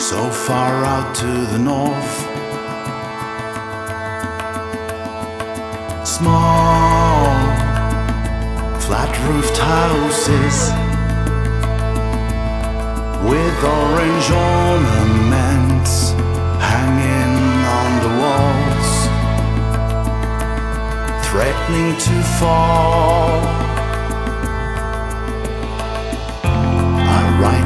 so far out to the north. Small, flat-roofed houses with orange ornaments hanging on the walls, threatening to fall. I write